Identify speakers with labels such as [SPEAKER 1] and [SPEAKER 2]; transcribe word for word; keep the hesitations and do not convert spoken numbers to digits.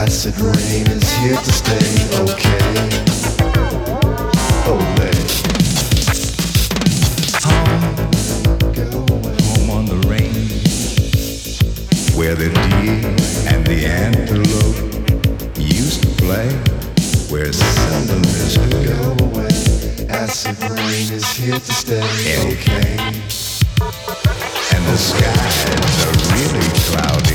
[SPEAKER 1] Acid rain is here to stay, okay? Ole.
[SPEAKER 2] Home, home on the range, where the deer and the antelope used to play, where seldom is heard.
[SPEAKER 1] Go away. Acid rain is here to stay, okay?
[SPEAKER 2] And the skies are really cloudy.